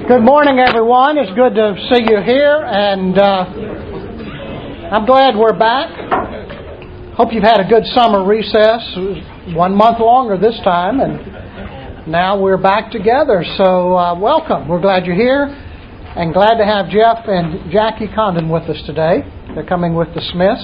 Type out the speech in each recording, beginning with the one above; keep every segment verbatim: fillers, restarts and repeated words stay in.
Good morning, everyone. It's good to see you here, and uh, I'm glad we're back. Hope you've had a good summer recess. It was one month longer this time, and now we're back together. So uh, welcome. We're glad you're here, and glad to have Jeff and Jackie Condon with us today. They're coming with the Smiths.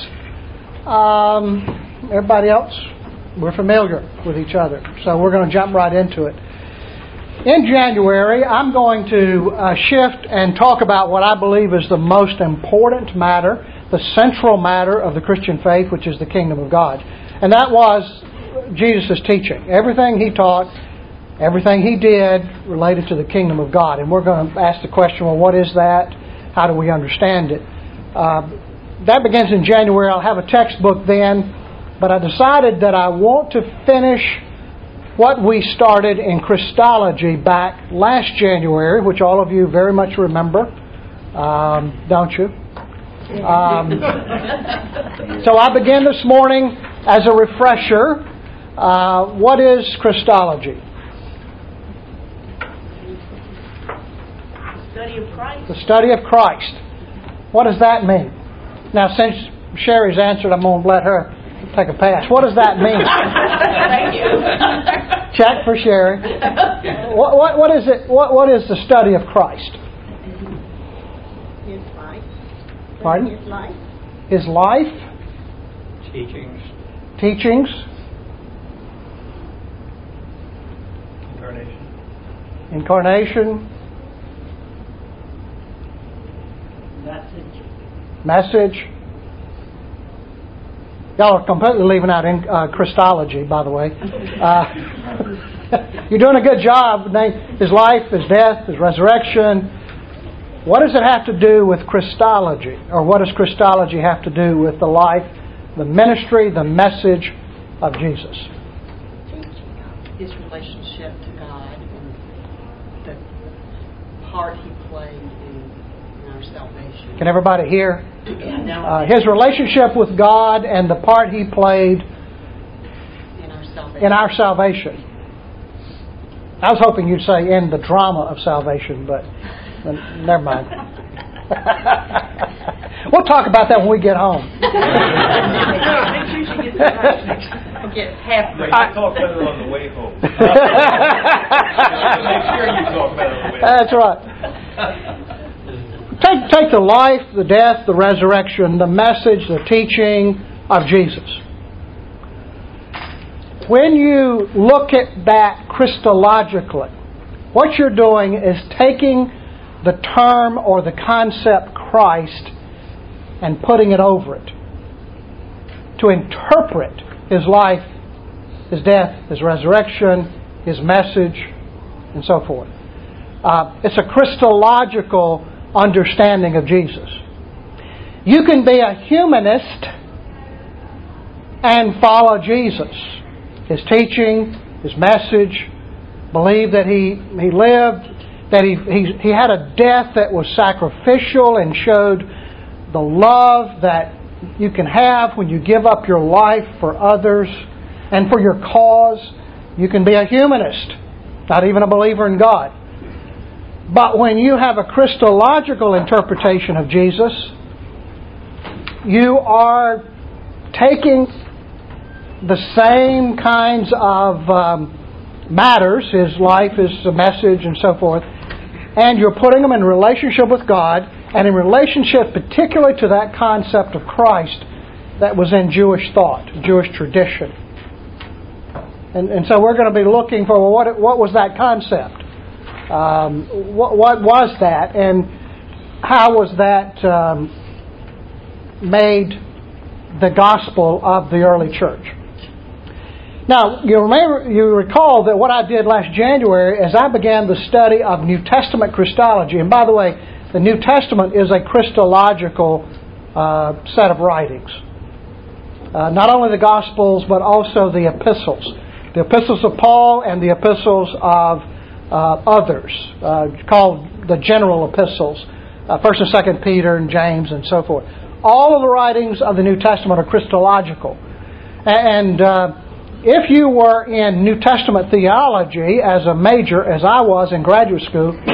Um, everybody else, we're familiar with each other, so we're going to jump right into it. In January, I'm going to uh, shift and talk about what I believe is the most important matter, the central matter of the Christian faith, which is the kingdom of God. And that was Jesus' teaching. Everything He taught, everything He did related to the kingdom of God. And we're going to ask the question, well, what is that? How do we understand it? Uh, that begins in January. I'll have a textbook then. But I decided that I want to finish what we started in Christology back last January, which all of you very much remember, um, don't you? Um, so I begin this morning as a refresher. Uh, what is Christology? The study of Christ. The study of Christ. What does that mean? Now, since Sherry's answered, I'm going to let her take a pass. What does that mean? Thank you. Check for Sherry. What, what, what is it? What, what is the study of Christ? His life. Pardon? His life. His life. Teachings. Teachings. Incarnation. Incarnation. Message. Message. Y'all are completely leaving out in, uh, Christology, by the way. Uh, you're doing a good job. His life, His death, His resurrection. What does it have to do with Christology? Or what does Christology have to do with the life, the ministry, the message of Jesus? His relationship to God and the part He played in, in our salvation. Can everybody hear? Uh, his relationship with God and the part He played in our salvation. in our salvation. I was hoping you'd say in the drama of salvation, but never mind. We'll talk about that when we get home. Make sure she gets it right. Get halfway. I talk about it on the way home. Make sure you talk about it on the way home. That's right. Take, take the life, the death, the resurrection, the message, the teaching of Jesus. When you look at that Christologically, what you're doing is taking the term or the concept Christ and putting it over it to interpret His life, His death, His resurrection, His message, and so forth. Uh, it's a Christological understanding of Jesus. You can be a humanist and follow Jesus, His teaching, His message, believe that He, he lived, that he, he, he had a death that was sacrificial and showed the love that you can have when you give up your life for others and for your cause. You can be a humanist, not even a believer in God. But when you have a Christological interpretation of Jesus, you are taking the same kinds of um, matters, His life, His message, and so forth, and you're putting them in relationship with God, and in relationship particularly to that concept of Christ that was in Jewish thought, Jewish tradition. And, and so we're going to be looking for, well, what, what was that concept? Um, what, what was that, and how was that um, made the gospel of the early church? Now, you remember, you recall that what I did last January is I began the study of New Testament Christology. And by the way, the New Testament is a Christological uh, set of writings. Uh, not only the Gospels, but also the epistles. The epistles of Paul and the epistles of Uh, others, uh, called the general epistles, uh, First and Second Peter and James and so forth. All of the writings of the New Testament are Christological. And uh, if you were in New Testament theology as a major, as I was in graduate school,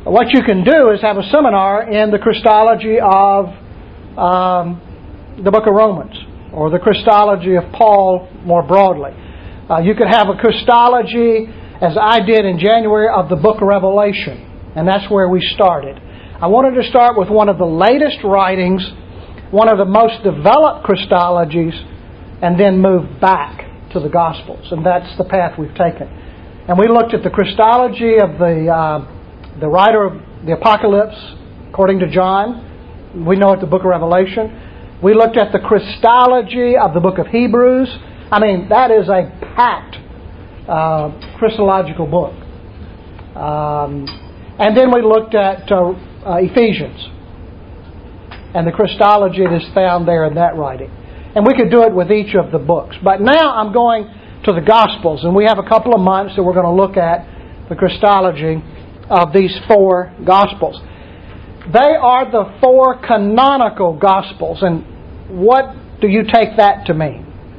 what you can do is have a seminar in the Christology of um, the book of Romans, or the Christology of Paul more broadly. Uh, you could have a Christology, as I did in January, of the book of Revelation, and that's where we started. I wanted to start with one of the latest writings, one of the most developed Christologies, and then move back to the Gospels, and that's the path we've taken. And we looked at the Christology of the uh, the writer of the Apocalypse, according to John. We know it, the book of Revelation. We looked at the Christology of the book of Hebrews. I mean, that is a packed uh, Christological book. Um, and then we looked at uh, uh, Ephesians and the Christology that is found there in that writing. And we could do it with each of the books. But now I'm going to the Gospels, and we have a couple of months that we're going to look at the Christology of these four Gospels. They are the four canonical Gospels, and what do you take that to mean?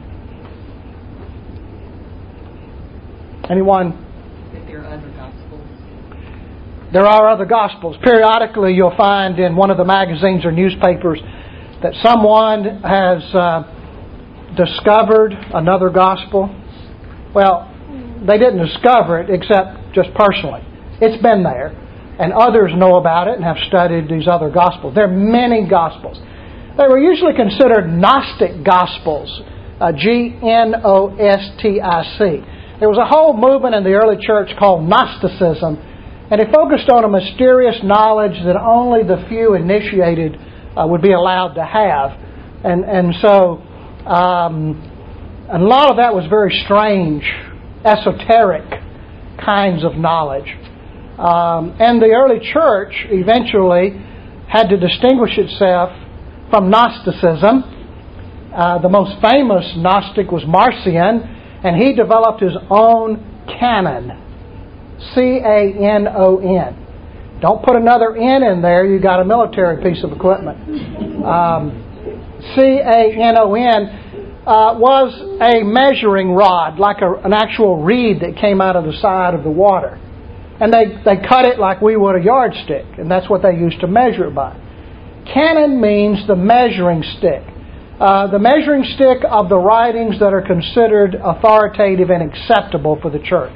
Anyone? That there are other Gospels. There are other Gospels. Periodically you'll find in one of the magazines or newspapers that someone has uh, discovered another Gospel. Well, they didn't discover it except just personally. It's been there, and others know about it and have studied these other Gospels. There are many Gospels. They were usually considered Gnostic Gospels, uh, G N O S T I C. There was a whole movement in the early church called Gnosticism, and it focused on a mysterious knowledge that only the few initiated uh, would be allowed to have. And, and so um, a lot of that was very strange, esoteric kinds of knowledge. Um, and the early church eventually had to distinguish itself from Gnosticism. Uh, the most famous Gnostic was Marcion, and he developed his own canon. C A N O N. Don't put another N in there, you got a military piece of equipment. Um, C A N O N uh, was a measuring rod, like a, an actual reed that came out of the side of the water. And they, they cut it like we would a yardstick, and that's what they used to measure it by. Canon means the measuring stick. Uh, the measuring stick of the writings that are considered authoritative and acceptable for the church.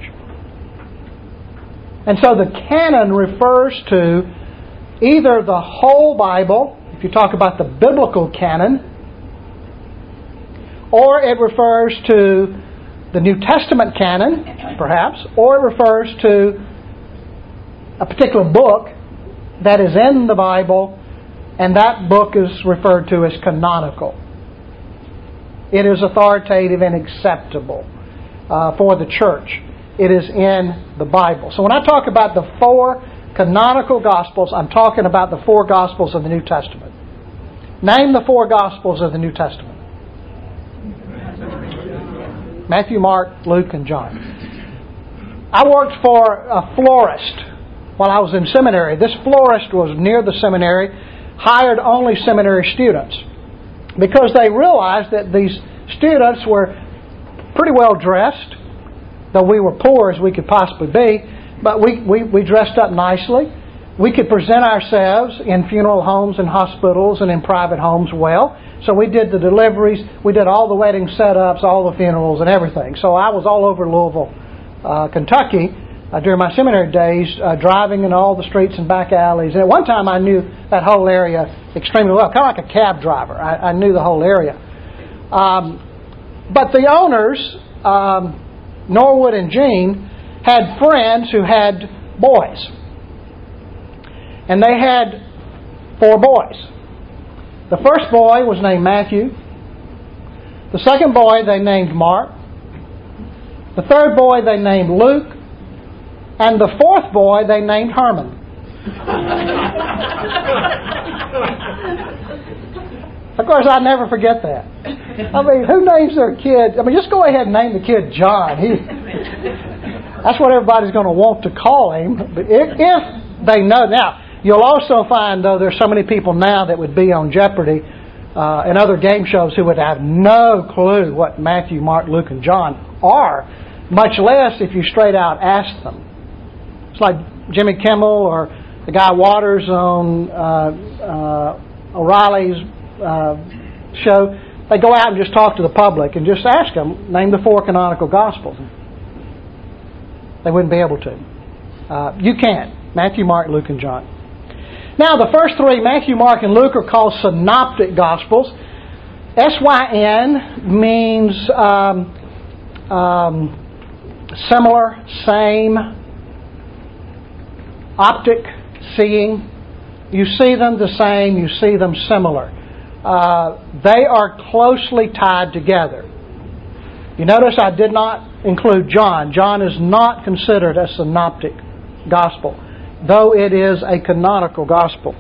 And so the canon refers to either the whole Bible, if you talk about the biblical canon, or it refers to the New Testament canon, perhaps, or it refers to a particular book that is in the Bible, and that book is referred to as canonical. It is authoritative and acceptable uh, for the church. It is in the Bible. So when I talk about the four canonical Gospels, I'm talking about the four Gospels of the New Testament. Name the four Gospels of the New Testament. Matthew, Mark, Luke, and John. I worked for a florist while I was in seminary. This florist was near the seminary, hired only seminary students, because they realized that these students were pretty well dressed, though we were poor as we could possibly be, but we, we, we dressed up nicely. We could present ourselves in funeral homes and hospitals and in private homes well. So we did the deliveries, we did all the wedding setups, all the funerals and everything. So I was all over Louisville, uh, Kentucky, Uh, during my seminary days, uh, driving in all the streets and back alleys. And at one time I knew that whole area extremely well, kind of like a cab driver. I, I knew the whole area. Um, but the owners, um, Norwood and Jean, had friends who had boys. And they had four boys. The first boy was named Matthew. The second boy they named Mark. The third boy they named Luke. And the fourth boy they named Herman. Of course, I never forget that. I mean, who names their kid? I mean, just go ahead and name the kid John. He, that's what everybody's going to want to call him. But if, if they know. Now, you'll also find, though, there's so many people now that would be on Jeopardy uh, and other game shows who would have no clue what Matthew, Mark, Luke, and John are, much less if you straight out ask them. It's like Jimmy Kimmel or the guy Waters on uh, uh, O'Reilly's uh, show, they go out and just talk to the public and just ask them, name the four canonical Gospels. They wouldn't be able to. Uh, you can. Matthew, Mark, Luke, and John. Now, the first three, Matthew, Mark, and Luke, are called synoptic Gospels. S Y N means um, um, similar, same, optic, seeing. You see them the same, you see them similar. Uh, they are closely tied together. You notice I did not include John. John is not considered a synoptic gospel, though it is a canonical gospel.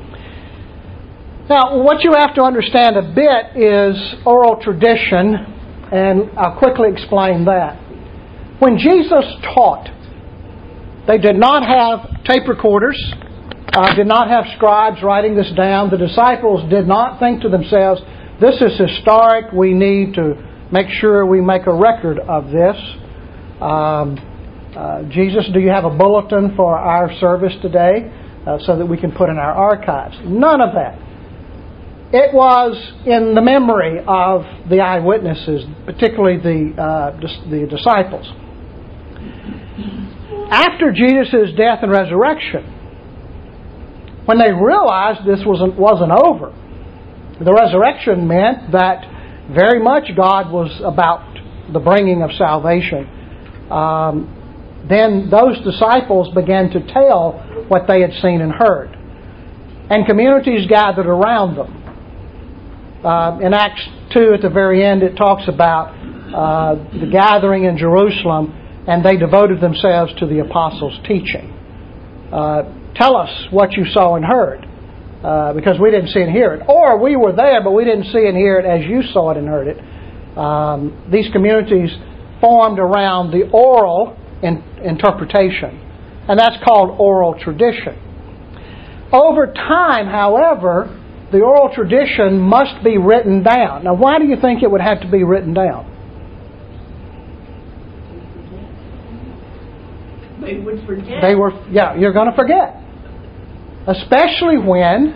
Now, what you have to understand a bit is oral tradition, and I'll quickly explain that. When Jesus taught, they did not have tape recorders, uh, did not have scribes writing this down. The disciples did not think to themselves, this is historic, we need to make sure we make a record of this. Um, uh, Jesus, do you have a bulletin for our service today uh, so that we can put in our archives? None of that. It was in the memory of the eyewitnesses, particularly the uh, the disciples. After Jesus' death and resurrection, when they realized this wasn't wasn't over, the resurrection meant that very much God was about the bringing of salvation. Um, then those disciples began to tell what they had seen and heard. And communities gathered around them. Uh, in Acts two, at the very end, it talks about uh, the gathering in Jerusalem, and they devoted themselves to the apostles' teaching. Uh, tell us what you saw and heard. Uh, because we didn't see and hear it. Or we were there, but we didn't see and hear it as you saw it and heard it. Um, these communities formed around the oral in, interpretation. And that's called oral tradition. Over time, however, the oral tradition must be written down. Now, why do you think it would have to be written down? They would forget. They were, yeah, you're going to forget. Especially when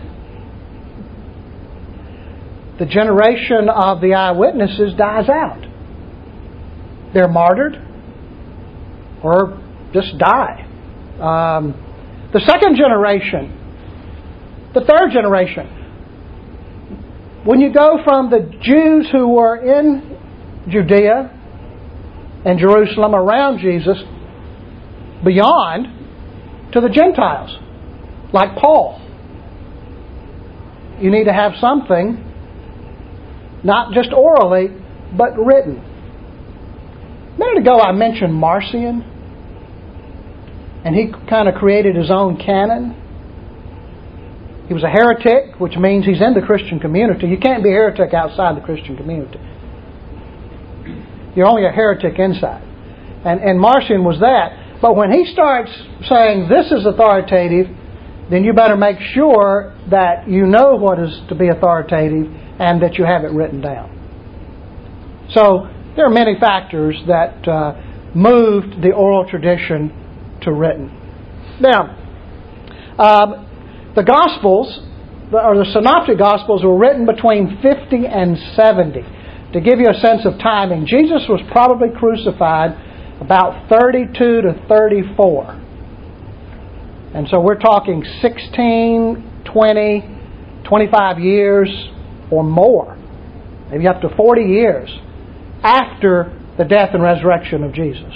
the generation of the eyewitnesses dies out. They're martyred or just die. Um, the second generation, the third generation, when you go from the Jews who were in Judea and Jerusalem around Jesus beyond to the Gentiles, like Paul. You need to have something, not just orally, but written. A minute ago I mentioned Marcion, and he kind of created his own canon. He was a heretic, which means he's in the Christian community. You can't be a heretic outside the Christian community. You're only a heretic inside. And, and Marcion was that. But when he starts saying this is authoritative, then you better make sure that you know what is to be authoritative and that you have it written down. So there are many factors that uh, moved the oral tradition to written. Now, um, the Gospels, or the Synoptic Gospels, were written between fifty and seventy. To give you a sense of timing, Jesus was probably crucified about thirty-two to thirty-four. And so we're talking sixteen, twenty, twenty-five years or more, maybe up to forty years after the death and resurrection of Jesus.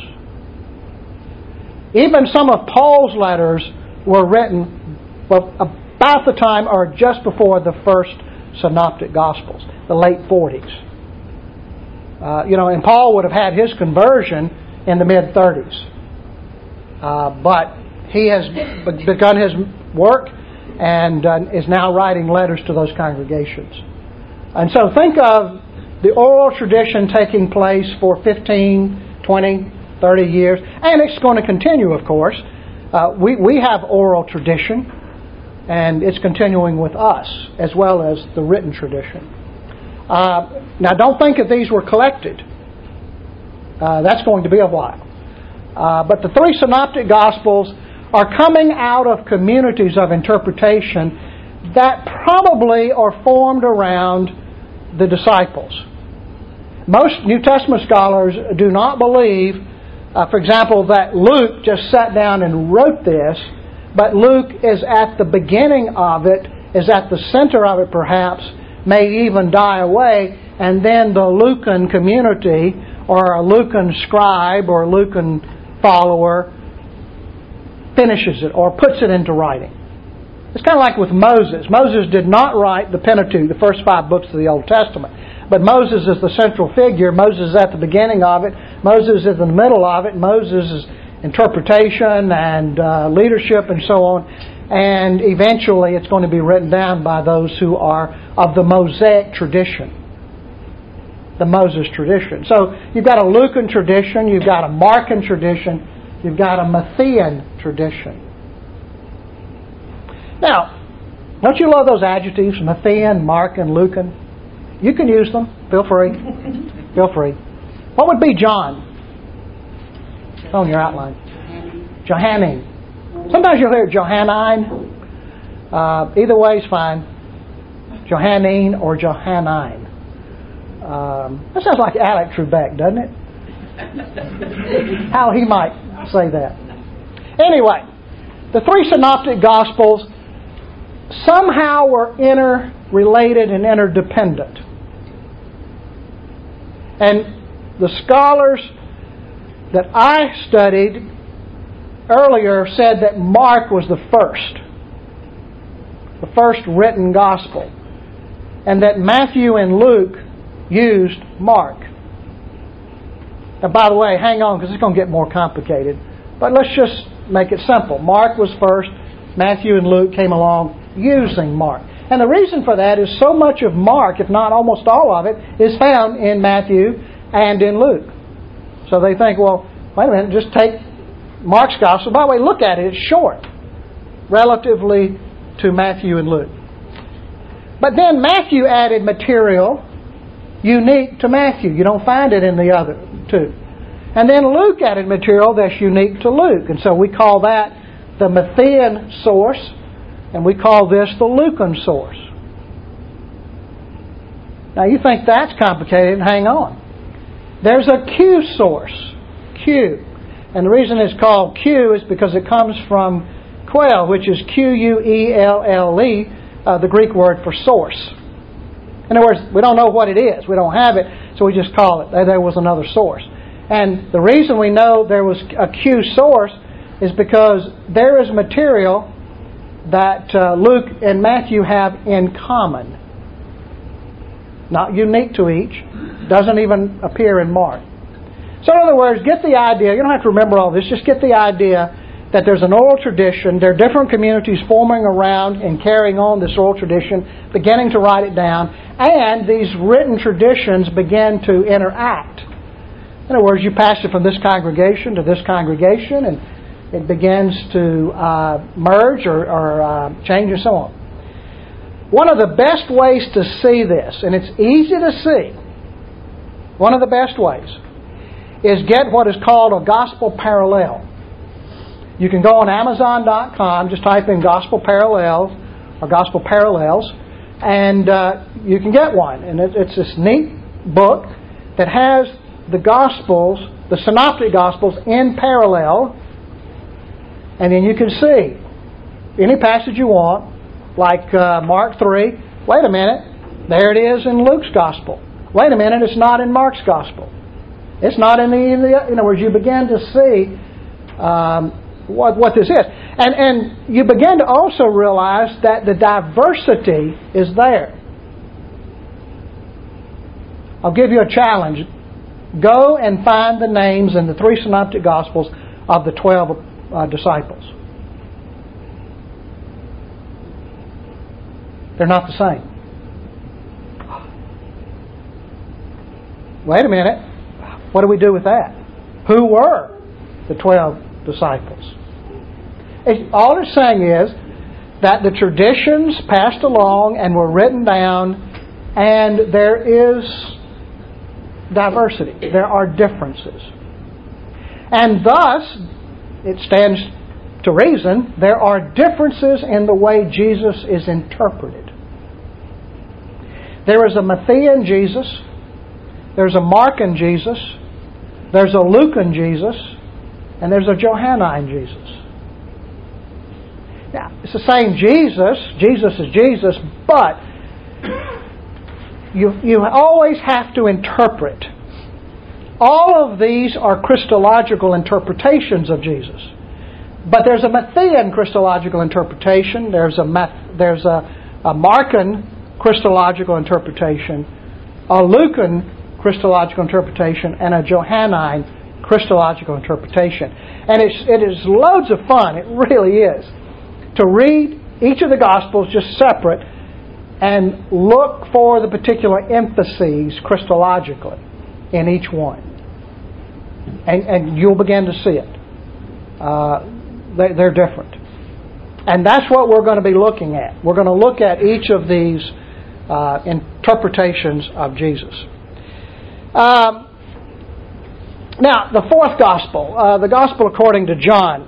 Even some of Paul's letters were written well, about the time or just before the first Synoptic Gospels, the late forties. Uh, you know, and Paul would have had his conversion in the mid-thirties. Uh, but he has begun his work and uh, is now writing letters to those congregations. And so think of the oral tradition taking place for fifteen, twenty, thirty years. And it's going to continue, of course. Uh, we, we have oral tradition, and it's continuing with us, as well as the written tradition. Uh, now, don't think that these were collected. Uh, that's going to be a while. Uh, but the three Synoptic Gospels are coming out of communities of interpretation that probably are formed around the disciples. Most New Testament scholars do not believe, uh, for example, that Luke just sat down and wrote this, but Luke is at the beginning of it, is at the center of it perhaps, may even die away, and then the Lucan community, or a Lucan scribe or a Lucan follower, finishes it or puts it into writing. It's kind of like with Moses. Moses did not write the Pentateuch, the first five books of the Old Testament. But Moses is the central figure. Moses is at the beginning of it. Moses is in the middle of it. Moses is interpretation and uh, leadership and so on. And eventually it's going to be written down by those who are of the Mosaic tradition. The Moses tradition. So you've got a Lucan tradition, you've got a Markan tradition, you've got a Matthean tradition. Now, don't you love those adjectives, Matthean, Markan, Lucan? You can use them. Feel free. Feel free. What would be John? On your outline. Johannine. Sometimes you'll hear Johannine. Uh, either way is fine. Johannine or Johannine. Um, that sounds like Alec Trebek, doesn't it? How he might say that. Anyway, the three synoptic gospels somehow were interrelated and interdependent. And the scholars that I studied earlier said that Mark was the first, the first written gospel, and that Matthew and Luke used Mark. Now, by the way, hang on because it's going to get more complicated. But let's just make it simple. Mark was first. Matthew and Luke came along using Mark. And the reason for that is so much of Mark, if not almost all of it, is found in Matthew and in Luke. So they think, well, wait a minute, just take Mark's gospel. By the way, look at it. It's short relatively to Matthew and Luke. But then Matthew added material unique to Matthew. You don't find it in the other two. And then Luke added material that's unique to Luke. And so we call that the Matthean source, and we call this the Lucan source. Now you think that's complicated, hang on. There's a Q source. Q. And the reason it's called Q is because it comes from quell, which is Q U E L L E, uh, the Greek word for source. In other words, we don't know what it is. We don't have it, so we just call it. There was another source. And the reason we know there was a Q source is because there is material that uh, Luke and Matthew have in common. Not unique to each. Doesn't even appear in Mark. So in other words, get the idea. You don't have to remember all this. Just get the idea that there's an oral tradition. There are different communities forming around and carrying on this oral tradition, beginning to write it down. And these written traditions begin to interact. In other words, you pass it from this congregation to this congregation, and it begins to uh, merge or, or uh, change and so on. One of the best ways to see this, and it's easy to see, one of the best ways, is get what is called a gospel parallel. You can go on Amazon dot com, just type in gospel parallels or gospel parallels, and uh, you can get one. And it, it's this neat book that has the Gospels, the Synoptic Gospels, in parallel. And then you can see any passage you want, like uh, Mark three. Wait a minute, there it is in Luke's Gospel. Wait a minute, it's not in Mark's Gospel. It's not in the, in, the, in other words, you begin to see um, what, what this is. And, and you begin to also realize that the diversity is there. I'll give you a challenge. Go and find the names in the three synoptic Gospels of the twelve uh, disciples. They're not the same. Wait a minute. What do we do with that? Who were the twelve disciples? It, all it's saying is that the traditions passed along and were written down, and there is diversity. There are differences. And thus, it stands to reason, there are differences in the way Jesus is interpreted. There is a Matthean Jesus, there's a Markan Jesus, there's a Lucan Jesus, and there's a Johannine Jesus. Now, it's the same Jesus. Jesus is Jesus, but you, you always have to interpret. All of these are Christological interpretations of Jesus. But there's a Matthean Christological interpretation, there's a, there's a, a Markan Christological interpretation, a Lucan Christological interpretation, and a Johannine Christological interpretation. And it's, it is loads of fun, it really is, to read each of the Gospels just separate and look for the particular emphases Christologically in each one. And, and you'll begin to see it. Uh, they, they're different. And that's what we're going to be looking at. We're going to look at each of these uh, interpretations of Jesus. Um, now, the fourth Gospel, uh, the Gospel according to John.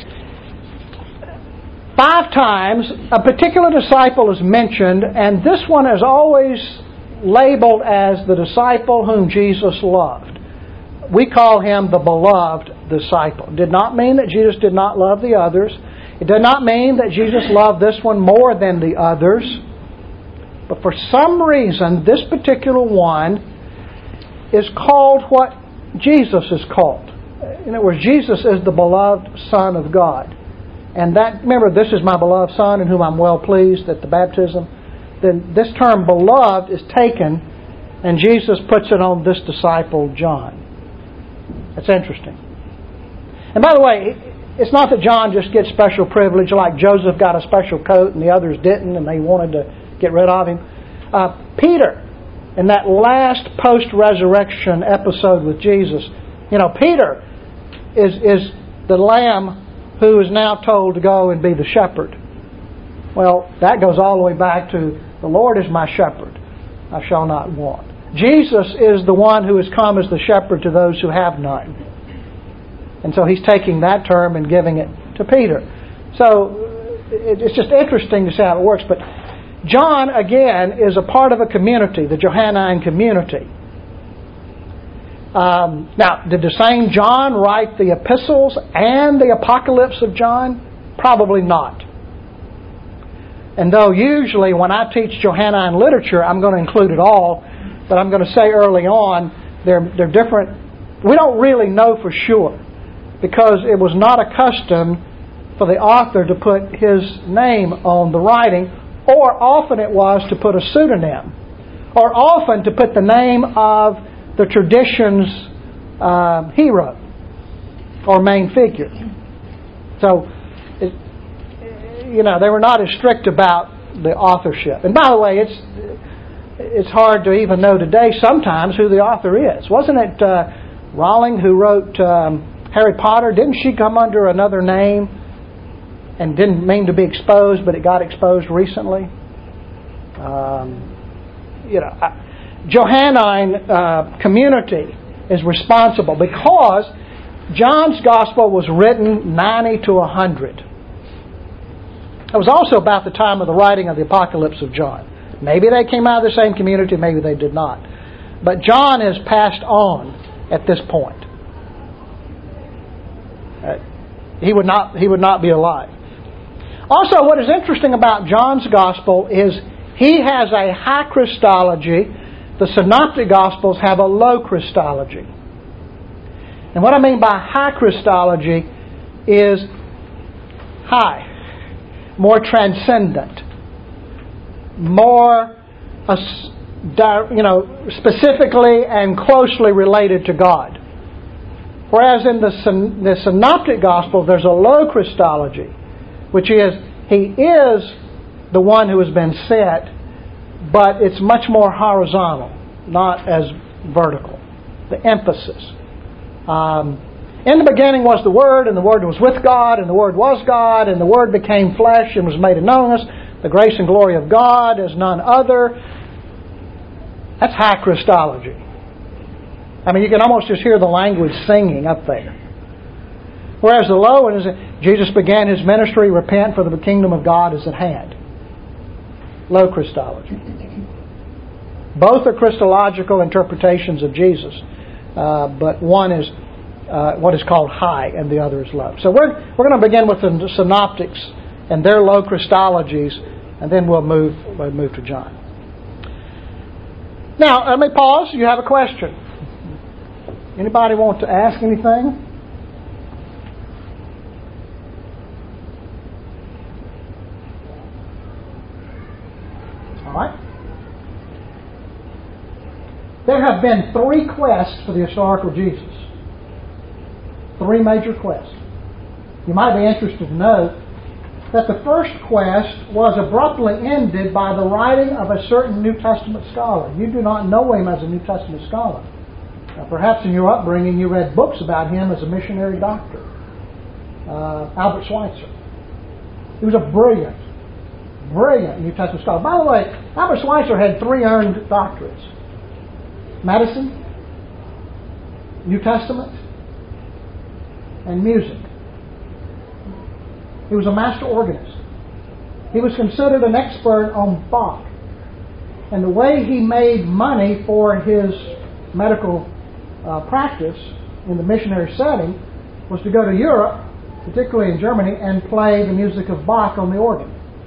Five times a particular disciple is mentioned, and this one is always labeled as the disciple whom Jesus loved. We call him the beloved disciple. It did not mean that Jesus did not love the others. It did not mean that Jesus loved this one more than the others. But for some reason, this particular one is called what Jesus is called. In other words, Jesus is the beloved Son of God. And that, remember, this is my beloved Son in whom I'm well pleased at the baptism. Then this term beloved is taken, and Jesus puts it on this disciple, John. That's interesting. And by the way, it's not that John just gets special privilege, like Joseph got a special coat and the others didn't, and they wanted to get rid of him. Uh, Peter, in that last post-resurrection episode with Jesus, you know, Peter is is the lamb who is now told to go and be the shepherd. Well, that goes all the way back to the Lord is my shepherd, I shall not want. Jesus is the one who has come as the shepherd to those who have none. And so he's taking that term and giving it to Peter. So it's just interesting to see how it works. But John, again, is a part of a community, the Johannine community. Um, now, did the same John write the epistles and the apocalypse of John? Probably not. And though usually when I teach Johannine literature, I'm going to include it all, but I'm going to say early on, they're, they're different. We don't really know for sure, because it was not a custom for the author to put his name on the writing, or often it was to put a pseudonym, or often to put the name of the tradition's uh, hero or main figure. So, it, you know, they were not as strict about the authorship. And by the way, it's it's hard to even know today sometimes who the author is. Wasn't it uh, Rowling who wrote um, Harry Potter? Didn't she come under another name and didn't mean to be exposed, but it got exposed recently? Um, you know, I, Johannine uh, community is responsible because John's Gospel was written ninety to one hundred. It was also about the time of the writing of the Apocalypse of John. Maybe they came out of the same community, maybe they did not. But John is passed on at this point. Uh, he would not, he would not be alive. Also, what is interesting about John's Gospel is he has a high Christology. The Synoptic Gospels have a low Christology. And what I mean by high Christology is high, more transcendent, more, you know, specifically and closely related to God. Whereas in the, the Synoptic Gospel, there's a low Christology, which is He is the one who has been sent, but it's much more horizontal, not as vertical. The emphasis. Um, in the beginning was the Word, and the Word was with God, and the Word was God, and the Word became flesh and was made among us. The grace and glory of God is none other. That's high Christology. I mean, you can almost just hear the language singing up there. Whereas the low one is, Jesus began His ministry, repent for the kingdom of God is at hand. Low Christology. Both are Christological interpretations of Jesus, uh, but one is uh, what is called high and the other is low. So we're we're going to begin with the synoptics and their low Christologies, and then we'll move we'll move to John. Now, let me pause. You have a question. Anybody want to ask anything? All right. There have been three quests for the historical Jesus. Three major quests. You might be interested to know that the first quest was abruptly ended by the writing of a certain New Testament scholar. You do not know him as a New Testament scholar. Now, perhaps in your upbringing you read books about him as a missionary doctor. Uh, Albert Schweitzer. He was a brilliant, brilliant New Testament scholar. By the way, Albert Schweitzer had three earned doctorates. Medicine, New Testament, and music. He was a master organist. He was considered an expert on Bach. And the way he made money for his medical uh, practice in the missionary setting was to go to Europe, particularly in Germany, and play the music of Bach on the organ.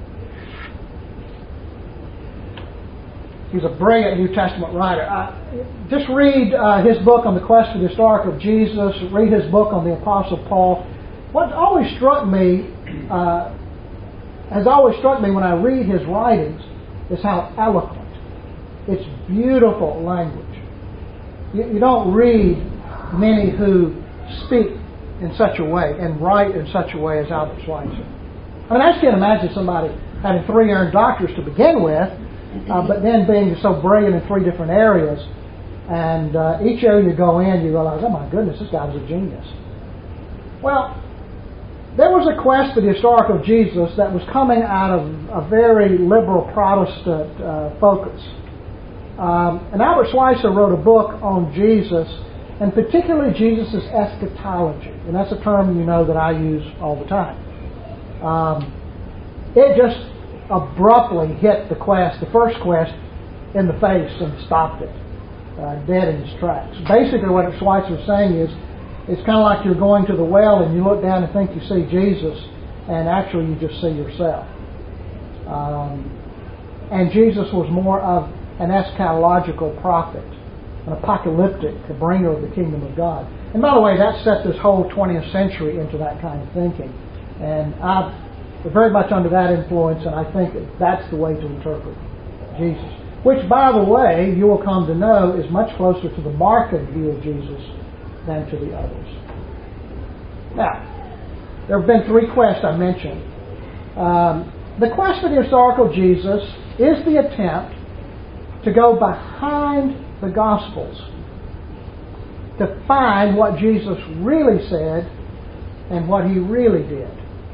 He's a brilliant New Testament writer. Uh, just read uh, his book on the quest for the historic of Jesus. Read his book on the Apostle Paul. What always struck me, uh, has always struck me when I read his writings, is how eloquent. It's beautiful language. You, you don't read many who speak in such a way and write in such a way as Albert Schweitzer. I mean, I just can't imagine somebody having three earned doctorates to begin with, Uh, but then being so brilliant in three different areas, and uh, each area you go in, you realize, oh my goodness, this guy was a genius. Well, there was a quest for the historic of Jesus that was coming out of a very liberal Protestant uh, focus. Um, and Albert Schweitzer wrote a book on Jesus, and particularly Jesus' eschatology. And that's a term you know that I use all the time. Um, it just abruptly hit the quest, the first quest, in the face and stopped it, uh, dead in its tracks. Basically what Schweitzer was saying is, it's kind of like you're going to the well and you look down and think you see Jesus, and actually you just see yourself. Um, and Jesus was more of an eschatological prophet, an apocalyptic, a bringer of the kingdom of God. And by the way, that set this whole twentieth century into that kind of thinking. And I've very much under that influence, and I think that that's the way to interpret Jesus. Which, by the way, you will come to know is much closer to the Markan view of Jesus than to the others. Now, there have been three quests I mentioned. Um, the quest for the historical Jesus is the attempt to go behind the Gospels to find what Jesus really said and what He really did.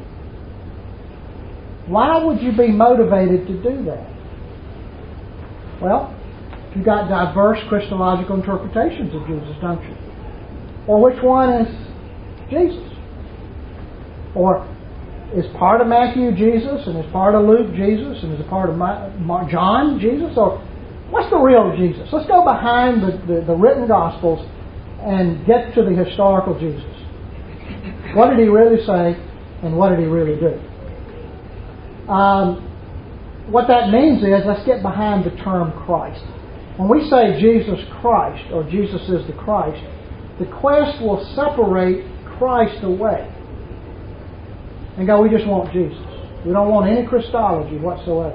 Why would you be motivated to do that? Well, you've got diverse Christological interpretations of Jesus, don't you? Or which one is Jesus? Or is part of Matthew Jesus, and is part of Luke Jesus, and is a part of John Jesus? Or what's the real Jesus? Let's go behind the, the, the written Gospels and get to the historical Jesus. What did He really say, and what did He really do? Um, what that means is, let's get behind the term Christ. When we say Jesus Christ, or Jesus is the Christ, the quest will separate Christ away and go, we just want Jesus. We don't want any Christology whatsoever.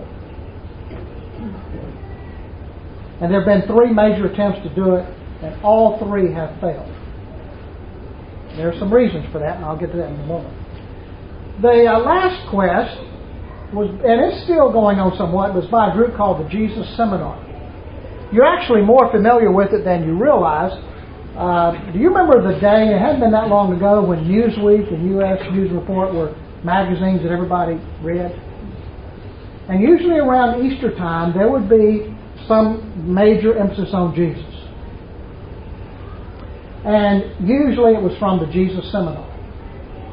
And there have been three major attempts to do it, and all three have failed. There are some reasons for that, and I'll get to that in a moment. The uh, last quest was, and it's still going on somewhat, was by a group called the Jesus Seminar. You're actually more familiar with it than you realize. Uh, do you remember the day, it hadn't been that long ago, when Newsweek and U S News Report were magazines that everybody read? And usually around Easter time, there would be some major emphasis on Jesus. And usually it was from the Jesus Seminar.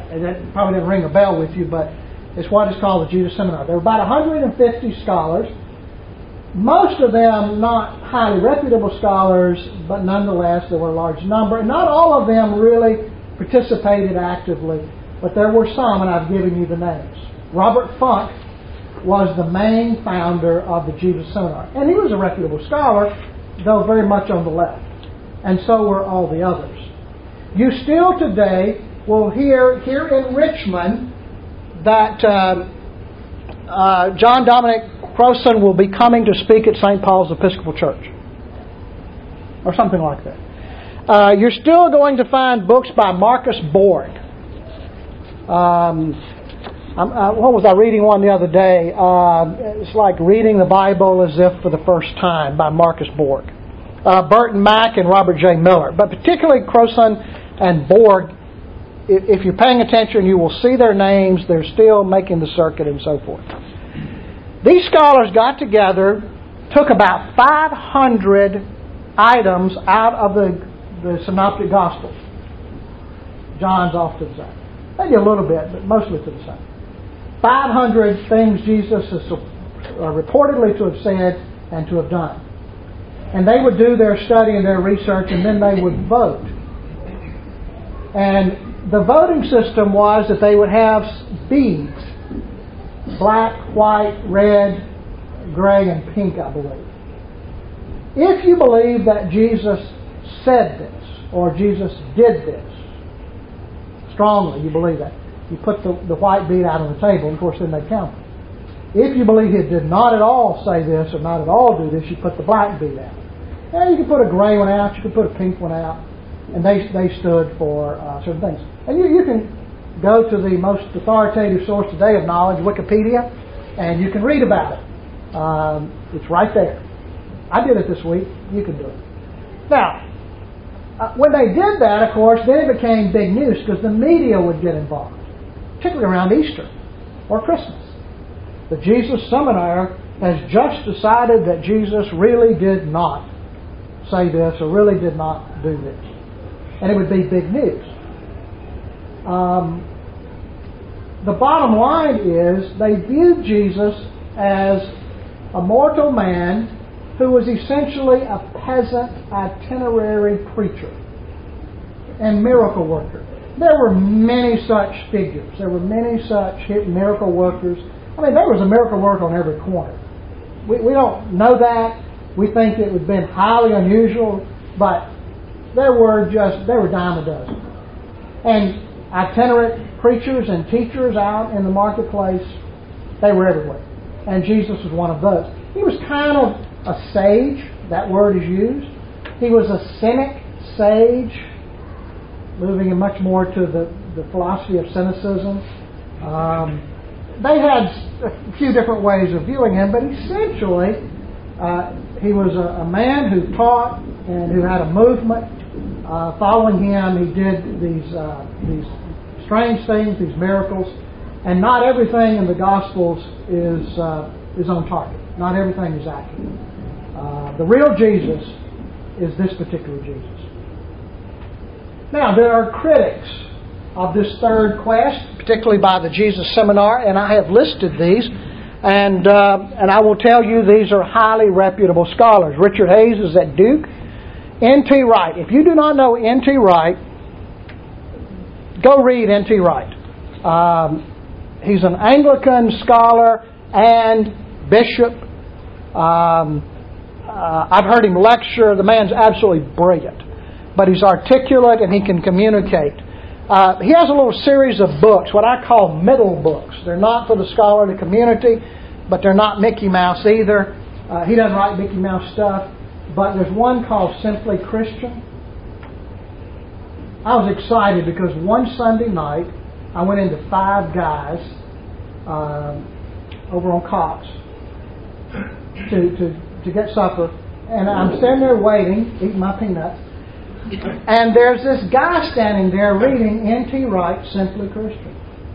and that probably didn't ring a bell with you, but it's what is called the Jesus Seminar. There were about one hundred fifty scholars, most of them not highly reputable scholars, but nonetheless there were a large number. And not all of them really participated actively, but there were some, and I've given you the names. Robert Funk was the main founder of the Jesus Seminar, and he was a reputable scholar, though very much on the left. And so were all the others. You still today will hear here in Richmond that uh, uh, John Dominic Crowson will be coming to speak at Saint Paul's Episcopal Church, or something like that. Uh, you're still going to find books by Marcus Borg. Um, I'm, uh, what was I reading one the other day? Uh, it's like reading the Bible as if for the first time by Marcus Borg. Uh, Burton Mack and Robert J. Miller. But particularly Crowson and Borg, if you're paying attention, you will see their names. They're still making the circuit and so forth. These scholars got together, took about five hundred items out of the, the Synoptic Gospels. John's off to the side. Maybe a little bit, but mostly to the side. five hundred things Jesus is uh, reportedly to have said and to have done. And they would do their study and their research, and then they would vote. And the voting system was that they would have beads. Black, white, red, gray, and pink, I believe. If you believe that Jesus said this, or Jesus did this, strongly you believe that, you put the, the white bead out on the table, and of course then they count it. If you believe he did not at all say this, or not at all do this, you put the black bead out. Now you can put a gray one out, you can put a pink one out, and they they stood for uh, certain things. And you, you can go to the most authoritative source today of knowledge, Wikipedia, and you can read about it. Um, it's right there. I did it this week. You can do it. Now, uh, when they did that, of course, then it became big news because the media would get involved, particularly around Easter or Christmas. The Jesus Seminar has just decided that Jesus really did not say this or really did not do this. And it would be big news. Um, the bottom line is they viewed Jesus as a mortal man who was essentially a peasant itinerary preacher and miracle worker. There were many such figures. There were many such miracle workers. I mean, there was a miracle worker on every corner. We, we don't know that. We think it would have been highly unusual, but there were just, there were dime a dozen. And itinerant preachers and teachers out in the marketplace, they were everywhere. And Jesus was one of those. He was kind of a sage, that word is used. He was a cynic sage, moving much more to the, the philosophy of cynicism. Um, they had a few different ways of viewing him, but essentially uh, he was a, a man who taught and who had a movement. Uh, following him, he did these uh, these strange things, these miracles, and not everything in the Gospels is uh, is on target. Not everything is accurate. Uh, the real Jesus is this particular Jesus. Now, there are critics of this third quest, particularly by the Jesus Seminar, and I have listed these, and uh, and I will tell you these are highly reputable scholars. Richard Hayes is at Duke. N T Wright. If you do not know N T Wright, go read N T Wright. Um, he's an Anglican scholar and bishop. Um, uh, I've heard him lecture. The man's absolutely brilliant. But he's articulate and he can communicate. Uh, he has a little series of books, what I call middle books. They're not for the scholarly community, but they're not Mickey Mouse either. Uh, he doesn't write Mickey Mouse stuff. But there's one called Simply Christian. I was excited because one Sunday night I went into Five Guys um, over on Cox to, to, to get supper. And I'm standing there waiting, eating my peanuts. And there's this guy standing there reading N T Wright, Simply Christian.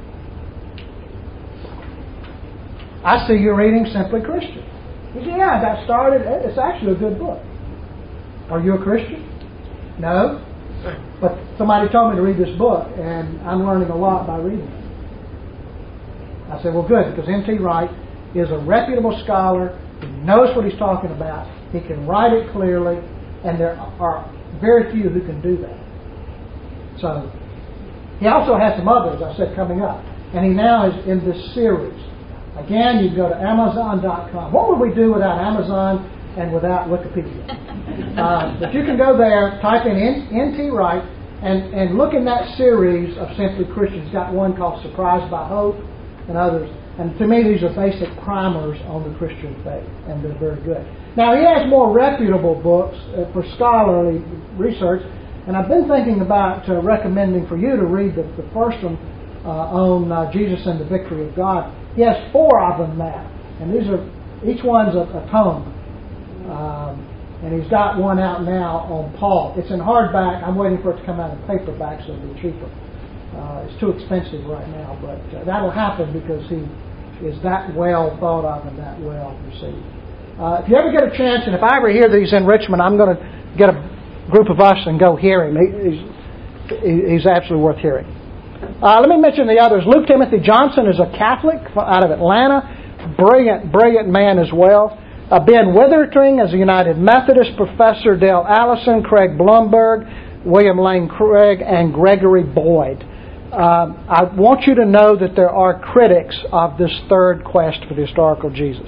I see you're reading Simply Christian. He said, yeah, I got started. It's actually a good book. Are you a Christian? No. But somebody told me to read this book, and I'm learning a lot by reading it. I said, well, good, because N T Wright is a reputable scholar. He knows what he's talking about. He can write it clearly, and there are very few who can do that. So, he also has some others, I said, coming up. And he now is in this series. Again, you go to Amazon dot com. What would we do without Amazon and without Wikipedia? Uh, but you can go there, type in N T Wright, and, and look in that series of Simply Christian. He's got one called Surprised by Hope and others. And to me, these are basic primers on the Christian faith, and they're very good. Now, he has more reputable books uh, for scholarly research, and I've been thinking about uh, recommending for you to read the, the first one uh, on uh, Jesus and the Victory of God. He has four of them now, and these are each one's a, a tome. Um, and he's got one out now on Paul. It's in hardback. I'm waiting for it to come out in paperback so it'll be cheaper. Uh, it's too expensive right now, but uh, that'll happen because he is that well thought of and that well received. Uh, if you ever get a chance, and if I ever hear that he's in Richmond, I'm going to get a group of us and go hear him. He, he's, he's absolutely worth hearing. Uh, let me mention the others. Luke Timothy Johnson is a Catholic out of Atlanta. Brilliant, brilliant man as well. Uh, Ben Withering is a United Methodist professor. Dale Allison, Craig Blumberg, William Lane Craig, and Gregory Boyd. Um, I want you to know that there are critics of this third quest for the historical Jesus.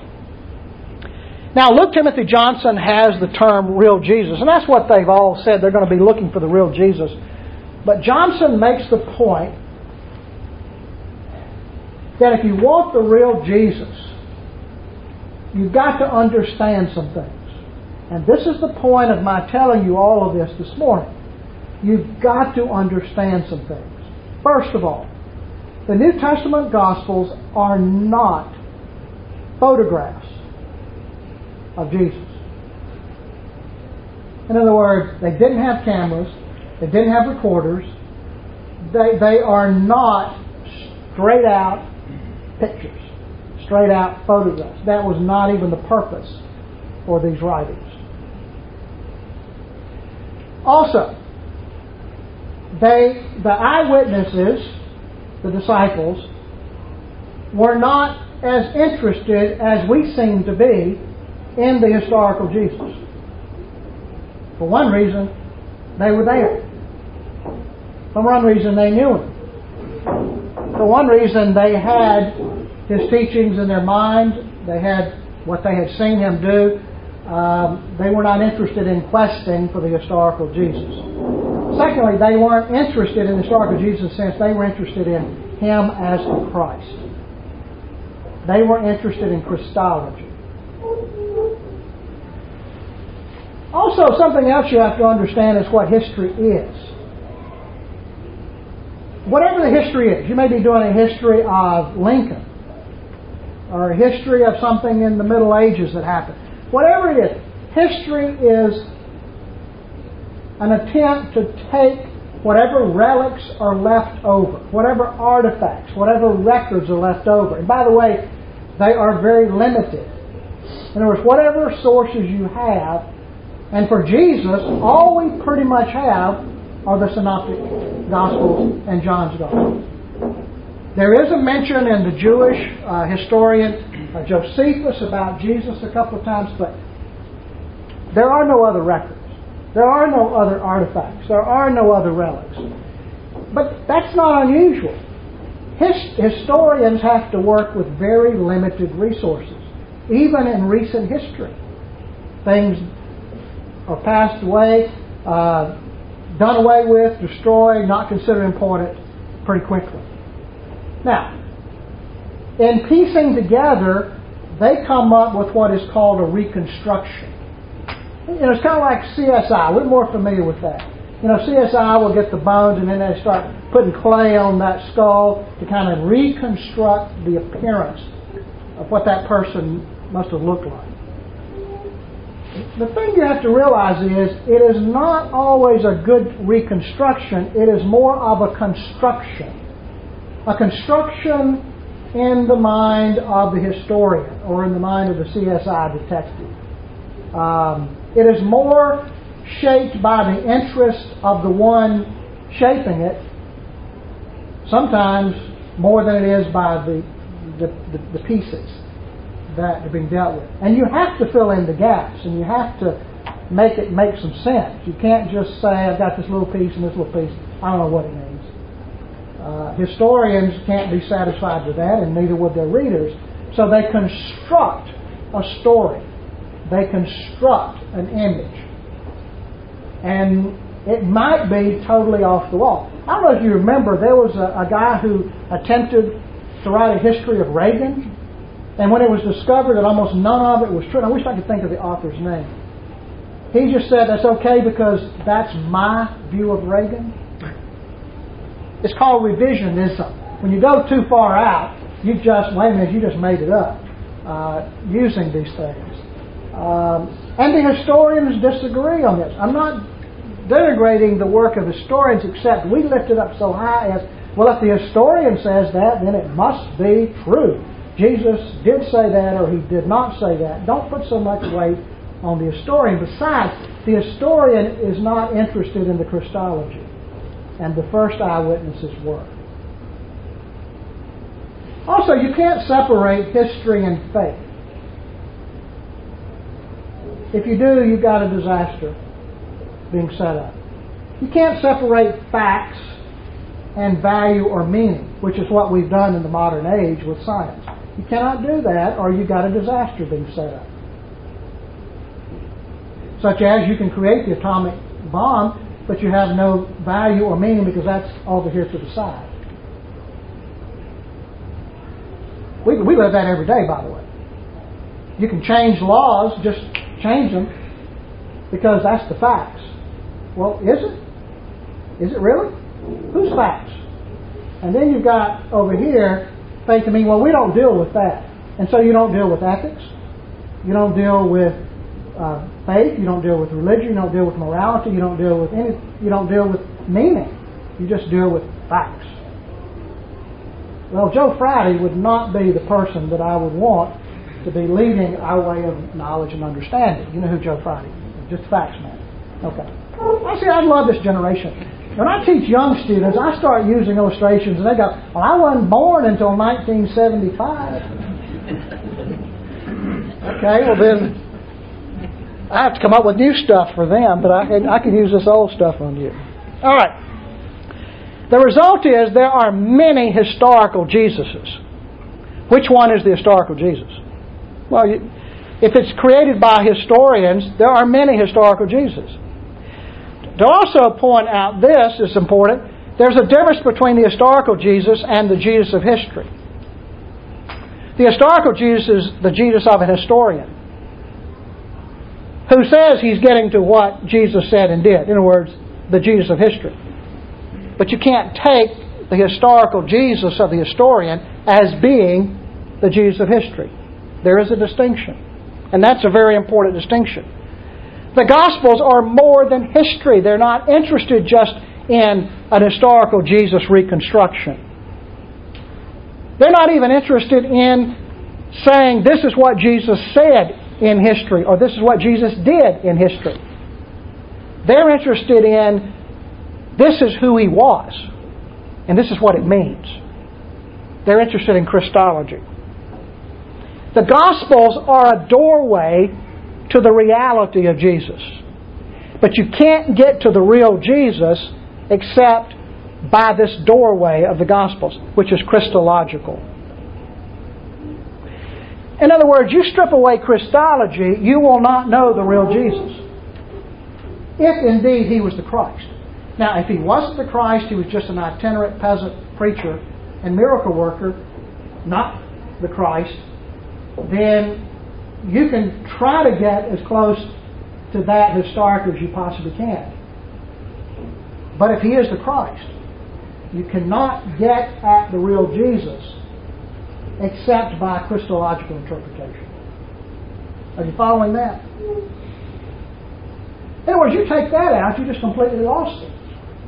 Now, Luke Timothy Johnson has the term real Jesus, and that's what they've all said. They're going to be looking for the real Jesus. But Johnson makes the point that if you want the real Jesus, you've got to understand some things. And this is the point of my telling you all of this this morning. You've got to understand some things. First of all, the New Testament Gospels are not photographs of Jesus. In other words, they didn't have cameras. They didn't have recorders. They, they are not straight out pictures, straight out photographs. That was not even the purpose for these writings. Also, they, the eyewitnesses, the disciples, were not as interested as we seem to be in the historical Jesus. For one reason, they were there. For one reason, they knew him. For one reason, they had his teachings in their mind. They had what they had seen him do. Um, they were not interested in questing for the historical Jesus. Secondly, they weren't interested in the historical Jesus since they were interested in him as the Christ. They were interested in Christology. Also, something else you have to understand is what history is. Whatever the history is, you may be doing a history of Lincoln or a history of something in the Middle Ages that happened. Whatever it is, history is an attempt to take whatever relics are left over, whatever artifacts, whatever records are left over. And by the way, they are very limited. In other words, whatever sources you have, and for Jesus, all we pretty much have are the Synoptic Gospels and John's Gospel. There is a mention in the Jewish uh, historian uh, Josephus about Jesus a couple of times, but there are no other records. There are no other artifacts. There are no other relics. But that's not unusual. His, historians have to work with very limited resources, even in recent history. Things are passed away, uh, done away with, destroyed, not considered important pretty quickly. Now, in piecing together, they come up with what is called a reconstruction. You know, it's kind of like C S I. We're more familiar with that. You know, C S I will get the bones and then they start putting clay on that skull to kind of reconstruct the appearance of what that person must have looked like. The thing you have to realize is it is not always a good reconstruction. It is more of a construction. A construction in the mind of the historian or in the mind of the C S I detective. Um, it is more shaped by the interest of the one shaping it, sometimes more than it is by the, the, the, the pieces that are being dealt with. And you have to fill in the gaps, and you have to make it make some sense. You can't just say, I've got this little piece and this little piece. I don't know what it means. Uh, historians can't be satisfied with that, and neither would their readers. So they construct a story. They construct an image. And it might be totally off the wall. I don't know if you remember, there was a, a guy who attempted to write a history of Reagan. And when it was discovered that almost none of it was true, I wish I could think of the author's name. He just said, that's okay because that's my view of Reagan. It's called revisionism. When you go too far out, you just, wait a minute, you just made it up uh, using these things. Um, and the historians disagree on this. I'm not denigrating the work of historians, except we lift it up so high as, well, if the historian says that, then it must be true. Jesus did say that, or he did not say that. Don't put so much weight on the historian. Besides, the historian is not interested in the Christology and the first eyewitnesses were. Also, you can't separate history and faith. If you do, you've got a disaster being set up. You can't separate facts and value or meaning, which is what we've done in the modern age with science. You cannot do that, or you've got a disaster being set up. Such as you can create the atomic bomb, but you have no value or meaning because that's over here to the side. We, we live that every day, by the way. You can change laws, just change them, because that's the facts. Well, is it? Is it really? Whose facts? And then you've got over here faith and meaning. Well, we don't deal with that. And so you don't deal with ethics. You don't deal with uh, faith. You don't deal with religion. You don't deal with morality. You don't deal with any. You don't deal with meaning. You just deal with facts. Well, Joe Friday would not be the person that I would want to be leading our way of knowledge and understanding. You know who Joe Friday is? Just facts man. Okay. I see. I love this generation. When I teach young students, I start using illustrations, and they go, well, I wasn't born until nineteen seventy-five. Okay, well then, I have to come up with new stuff for them, but I can, I can use this old stuff on you. All right. The result is there are many historical Jesuses. Which one is the historical Jesus? Well, you, if it's created by historians, there are many historical Jesuses. To also point out this is important. There's a difference between the historical Jesus and the Jesus of history. The historical Jesus is the Jesus of an historian who says he's getting to what Jesus said and did. In other words, the Jesus of history. But you can't take the historical Jesus of the historian as being the Jesus of history. There is a distinction. And that's a very important distinction. The Gospels are more than history. They're not interested just in an historical Jesus reconstruction. They're not even interested in saying this is what Jesus said in history or this is what Jesus did in history. They're interested in this is who He was and this is what it means. They're interested in Christology. The Gospels are a doorway to the reality of Jesus. But you can't get to the real Jesus except by this doorway of the Gospels, which is Christological. In other words, you strip away Christology, you will not know the real Jesus. If indeed He was the Christ. Now, if He wasn't the Christ, He was just an itinerant peasant preacher and miracle worker, not the Christ, then you can try to get as close to that historic as you possibly can. But if He is the Christ, you cannot get at the real Jesus except by Christological interpretation. Are you following that? In other words, you take that out, you just completely lost it.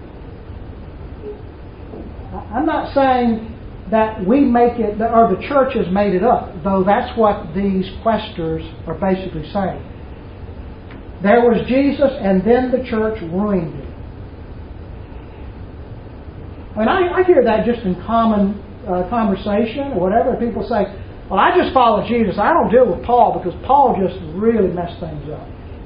I'm not saying that we make it, or the church has made it up, though that's what these questers are basically saying. There was Jesus, and then the church ruined him. I mean, I, I hear that just in common uh, conversation or whatever. People say, well, I just follow Jesus. I don't deal with Paul because Paul just really messed things up.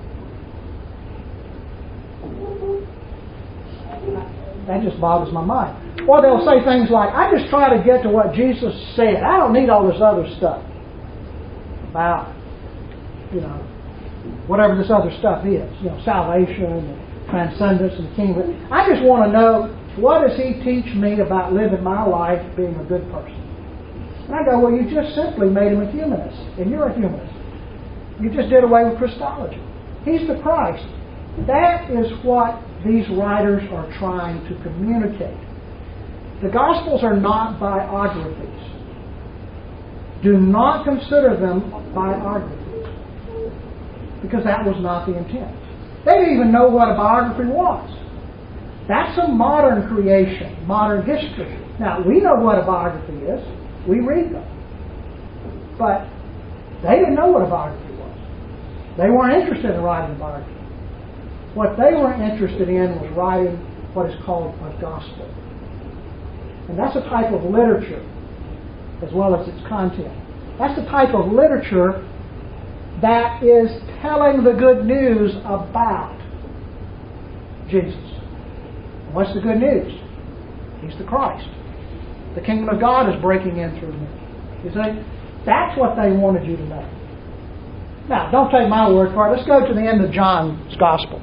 That just boggles my mind. Or they'll say things like, I just try to get to what Jesus said. I don't need all this other stuff about, you know, whatever this other stuff is. You know, salvation and transcendence and the kingdom. I just want to know, what does he teach me about living my life being a good person? And I go, well, you just simply made him a humanist. And you're a humanist. You just did away with Christology. He's the Christ. That is what these writers are trying to communicate. The Gospels are not biographies. Do not consider them biographies, because that was not the intent. They didn't even know what a biography was. That's a modern creation, modern history. Now, we know what a biography is. We read them. But they didn't know what a biography was. They weren't interested in writing a biography. What they were interested in was writing what is called a gospel. And that's a type of literature as well as its content. That's the type of literature that is telling the good news about Jesus. And what's the good news? He's the Christ. The kingdom of God is breaking in through him. You see? That's what they wanted you to know. Now, don't take my word for it. Let's go to the end of John's Gospel.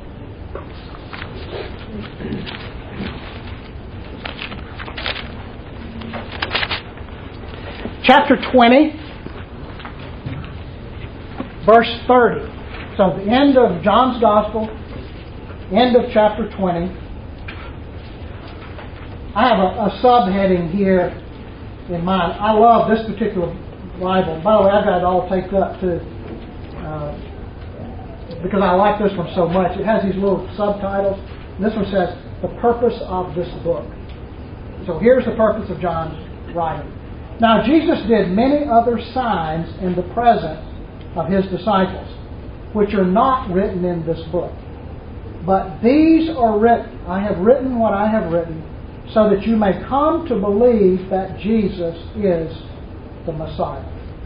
Chapter twenty, verse thirty. So the end of John's Gospel, end of chapter twenty. I have a, a subheading here in mind. I love this particular Bible. By the way, I've got it all taped up too, uh, because I like this one so much. It has these little subtitles. And this one says, "The purpose of this book." So here's the purpose of John's writing. Now Jesus did many other signs in the presence of his disciples, which are not written in this book. But these are written. I have written what I have written, so that you may come to believe that Jesus is the Messiah.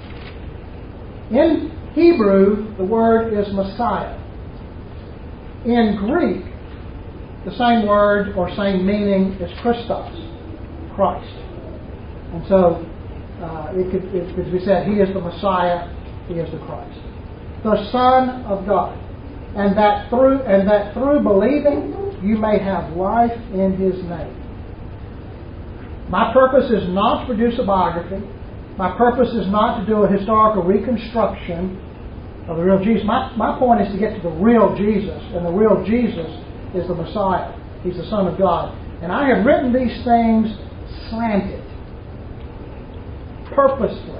In Hebrew, the word is Messiah. In Greek, the same word or same meaning is Christos, Christ. And so, uh, it could, it could be said, He is the Messiah, He is the Christ, the Son of God, and that through and that through believing you may have life in His name. My purpose is not to produce a biography. My purpose is not to do a historical reconstruction of the real Jesus. My, my point is to get to the real Jesus, and the real Jesus is the Messiah. He's the Son of God. And I have written these things slanted, purposefully.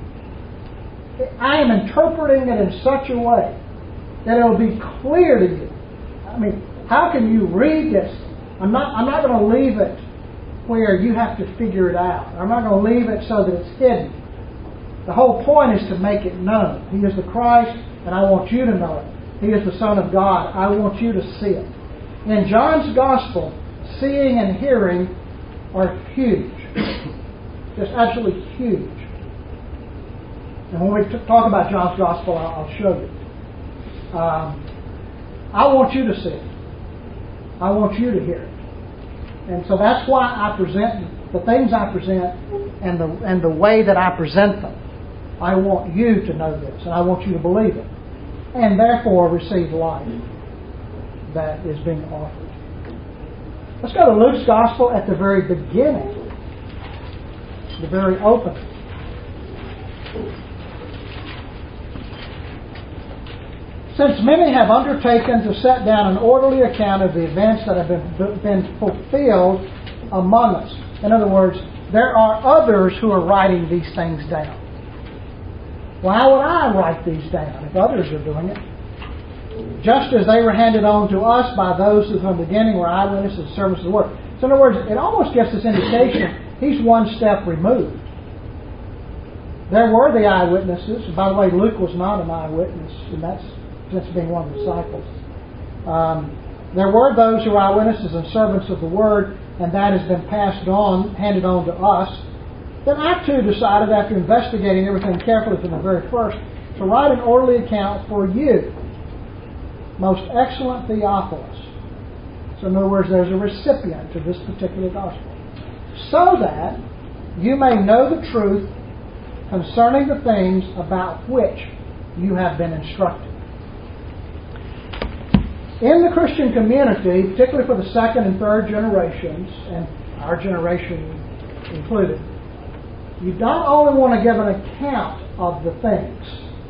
I am interpreting it in such a way that it will be clear to you. I mean, how can you read this? I'm not, I'm not going to leave it where you have to figure it out. I'm not going to leave it so that it's hidden. The whole point is to make it known. He is the Christ, and I want you to know it. He is the Son of God. I want you to see it. In John's Gospel, seeing and hearing are huge. Just absolutely huge. And when we t- talk about John's Gospel, I'll, I'll show you. Um, I want you to see it. I want you to hear it. And so that's why I present the things I present and the and the way that I present them. I want you to know this, and I want you to believe it, and therefore receive life that is being offered. Let's go to Luke's Gospel at the very beginning, the very opening. Since many have undertaken to set down an orderly account of the events that have been, been fulfilled among us. In other words, there are others who are writing these things down. Why would I write these down if others are doing it? Just as they were handed on to us by those who from the beginning were eyewitnesses and servants of the word. So in other words, it almost gives this indication he's one step removed. There were the eyewitnesses. By the way, Luke was not an eyewitness, and that's since being one of the disciples. Um, there were those who are eyewitnesses and servants of the Word, and that has been passed on, handed on to us. Then I too decided, after investigating everything carefully from the very first, to write an orderly account for you, most excellent Theophilus. So in other words, there's a recipient to this particular gospel. So that you may know the truth concerning the things about which you have been instructed. In the Christian community, particularly for the second and third generations, and our generation included, you don't only want to give an account of the things,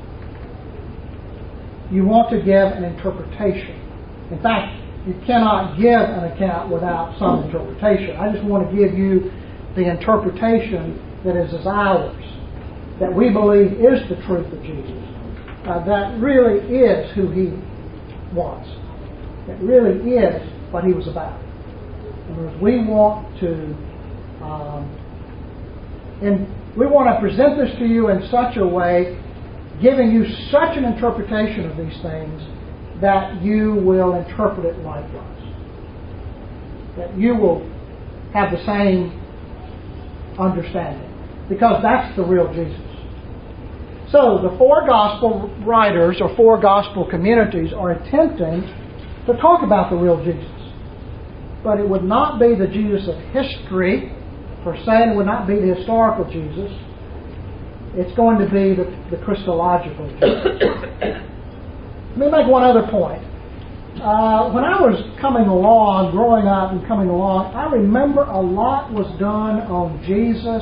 you want to give an interpretation. In fact, you cannot give an account without some interpretation. I just want to give you the interpretation that is as ours, that we believe is the truth of Jesus. Uh, that really is who He was. It really is what He was about. In other words, we want to, um, and we want to present this to you in such a way, giving you such an interpretation of these things that you will interpret it likewise. That you will have the same understanding. Because that's the real Jesus. So the four gospel writers or four gospel communities are attempting to talk about the real Jesus. But it would not be the Jesus of history, per se. It would not be the historical Jesus. It's going to be the, the Christological Jesus. Let me make one other point. Uh, when I was coming along, growing up and coming along, I remember a lot was done on Jesus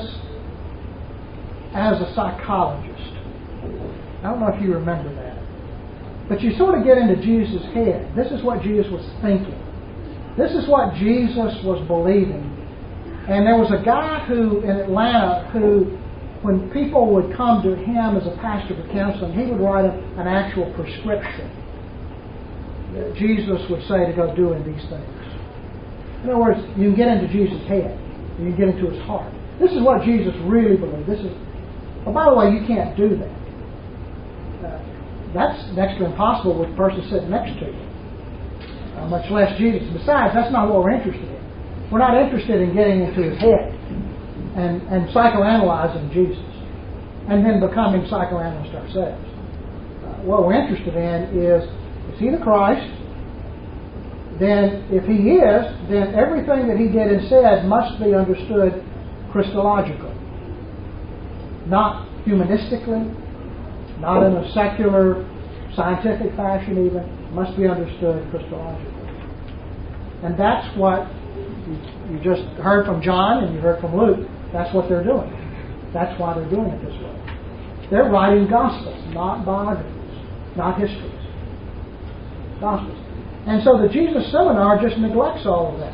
as a psychologist. I don't know if you remember that. But you sort of get into Jesus' head. This is what Jesus was thinking. This is what Jesus was believing. And there was a guy who in Atlanta who, when people would come to him as a pastor for counseling, he would write a, an actual prescription that Jesus would say to go doing these things. In other words, you can get into Jesus' head. You can get into His heart. This is what Jesus really believed. This is. Oh, by the way, you can't do that. Uh, that's next to impossible with the person sitting next to you, uh, much less Jesus. Besides, that's not what we're interested in. We're not interested in getting into His head and, and psychoanalyzing Jesus and then becoming psychoanalysts ourselves. Uh, what we're interested in is, is He the Christ? Then, if He is, then everything that He did and said must be understood Christologically. Not humanistically, not in a secular, scientific fashion even, must be understood Christologically. And that's what you, you just heard from John and you heard from Luke. That's what they're doing. That's why they're doing it this way. They're writing Gospels, not biographies, not histories. Gospels. And so the Jesus Seminar just neglects all of that.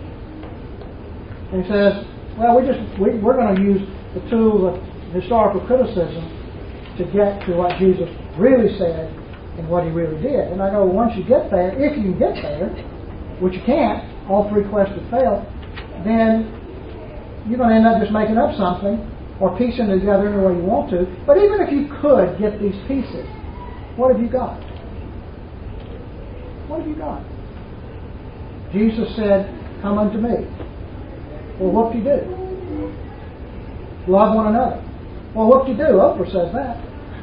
And says, well, we just, we, we're going to use the tool of historical criticism to get to what Jesus really said and what He really did. And I go, well, once you get there, if you get there, which you can't, all three quests would fail, then you're going to end up just making up something or piecing it together in the way you want to. But even if you could get these pieces, what have you got? What have you got? Jesus said, come unto me. Well, what do you do? Love one another. Well, what do you do? Oprah says that.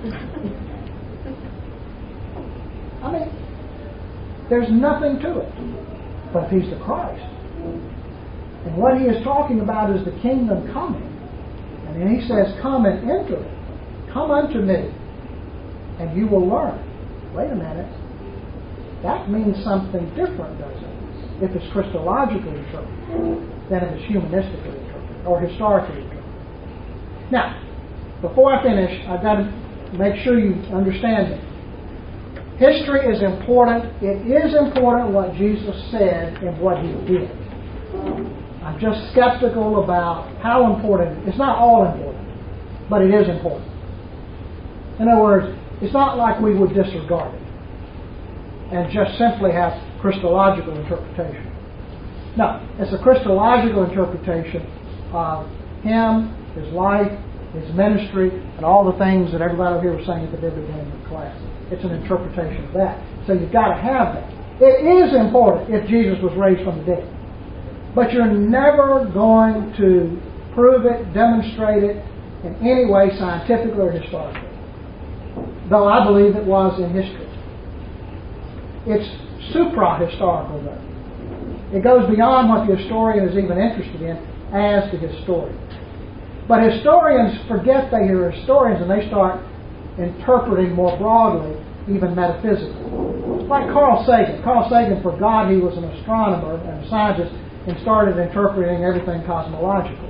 I mean, there's nothing to it. But if He's the Christ, and what He is talking about is the kingdom coming, and then He says, come and enter it. Come unto me, and you will learn. Wait a minute. That means something different, doesn't it? If it's Christologically interpreted, than if it's humanistically interpreted, or historically interpreted. Now, before I finish, I've got to make sure you understand it. History is important. It is important what Jesus said and what He did. I'm just skeptical about how important. It's not all important, but it is important. In other words, it's not like we would disregard it and just simply have Christological interpretation. No, it's a Christological interpretation of Him, His life, His ministry, and all the things that everybody over here was saying at the very beginning of the class. It's an interpretation of that. So you've got to have that. It is important if Jesus was raised from the dead. But you're never going to prove it, demonstrate it in any way, scientifically or historically. Though I believe it was in history. It's supra-historical, though. It goes beyond what the historian is even interested in as the historian. But historians forget they are historians and they start interpreting more broadly, even metaphysically. Like Carl Sagan. Carl Sagan forgot he was an astronomer and a scientist and started interpreting everything cosmological.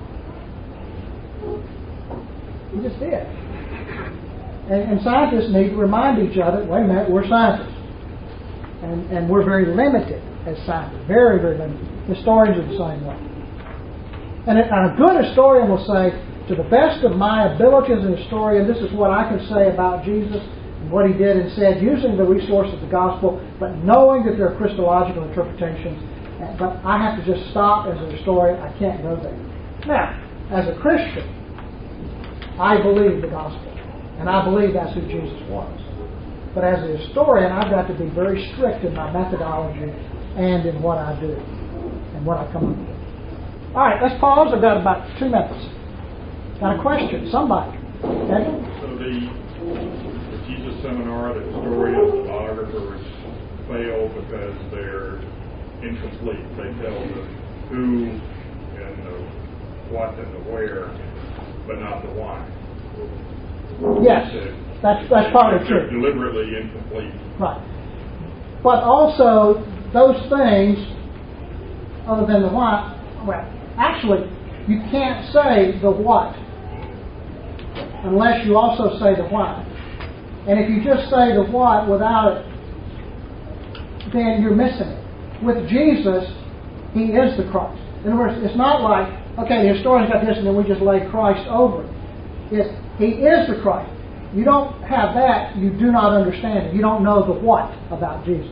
He just did. And, and scientists need to remind each other, wait a minute, we're scientists. And, and we're very limited as scientists. Very, very limited. Historians are the same way. And a good historian will say, to the best of my ability as a historian, this is what I can say about Jesus and what he did and said, using the resources of the gospel, but knowing that there are Christological interpretations. But I have to just stop as a historian. I can't go there. Now, as a Christian, I believe the gospel. And I believe that's who Jesus was. But as a historian, I've got to be very strict in my methodology and in what I do and what I come up with. All right, let's pause. I've got about two minutes. Got a question? Somebody? Edwin? So the, the Jesus seminar, the historians, the biographers fail because they're incomplete. They tell the who and the what and the where, but not the why. Yes, that's that's partly true. Deliberately incomplete. Right. But also, those things, other than the why, well, actually, you can't say the what unless you also say the why. And if you just say the what without it, then you're missing it. With Jesus, He is the Christ. In other words, it's not like, okay, the historians got this and then we just lay Christ over it. It's, He is the Christ. You don't have that, you do not understand it. You don't know the what about Jesus.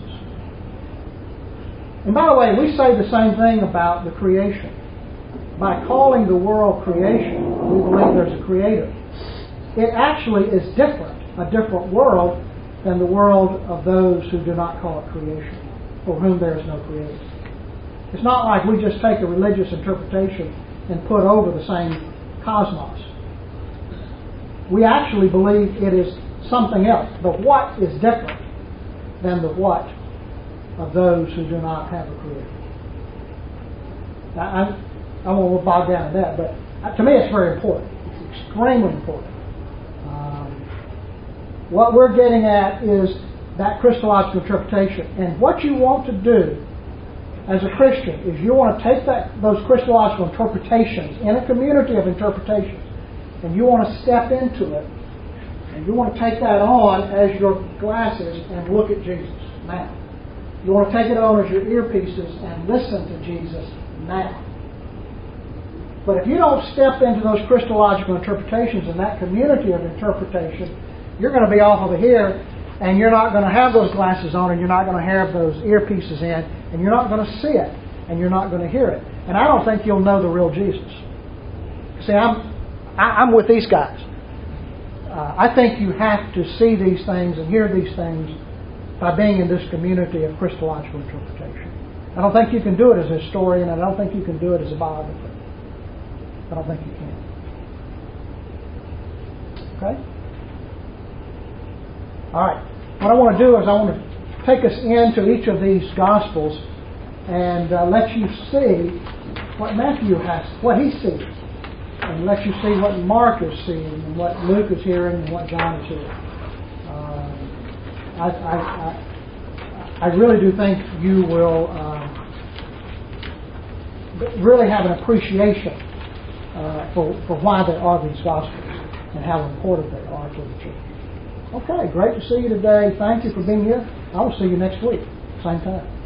And by the way, we say the same thing about the creation. By calling the world creation, we believe there's a creator. It actually is different, a different world than the world of those who do not call it creation, for whom there is no creator. It's not like we just take a religious interpretation and put over the same cosmos. We actually believe it is something else. The what is different than the what of those who do not have a creator. Now, I'm, I won't bog down in that, but to me it's very important. It's extremely important. Um, what we're getting at is that Christological interpretation. And what you want to do as a Christian is you want to take that those Christological interpretations in a community of interpretations, and you want to step into it, and you want to take that on as your glasses and look at Jesus now. You want to take it on as your earpieces and listen to Jesus now. But if you don't step into those Christological interpretations in that community of interpretation, you're going to be off over here, and you're not going to have those glasses on, and you're not going to have those earpieces in, and you're not going to see it, and you're not going to hear it. And I don't think you'll know the real Jesus. See, I'm I, I'm with these guys. Uh, I think you have to see these things and hear these things by being in this community of Christological interpretation. I don't think you can do it as a historian, and I don't think you can do it as a biographer. I don't think you can. Okay? All right. What I want to do is I want to take us into each of these Gospels and uh, let you see what Matthew has, what he sees, and let you see what Mark is seeing, and what Luke is hearing, and what John is hearing. Uh, I, I, I, I really do think you will uh, really have an appreciation uh, for, for why there are these Gospels and how important they are to the church. Okay, great to see you today. Thank you for being here. I will see you next week, same time.